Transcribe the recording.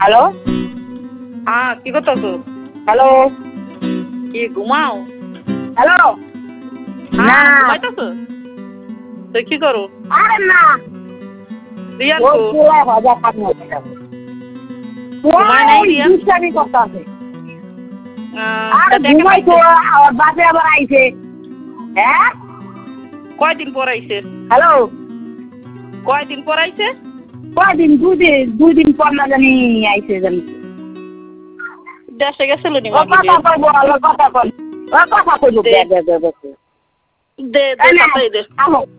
Hello হ্যাঁ কি করতেছো? হ্যালো কি ঘুমাও? হ্যালো না হ্যাঁ ঘুমাইতেছো? তো কি করো? আরে না রিয়ান ও কো? পোলা ভাজা খাবো ওই ঘুমায় নাই রিয়ান? দুষ্টামি করতেছে তা আরে দেখে ঘুমাই তো পাইছে? আমার বাসে আবার আইছে হ্যাঁ কয়দিন পর আইছে? হ্যালো কয়দিন পর আইছে? কয়দিন দুই দিন পর না জানি আইছে জানি দেশে গেছিল নি ও মামি কথা রে? কইব ও কথা কইব দে। দে দে দে তাড়াতাড়ি দে। আমো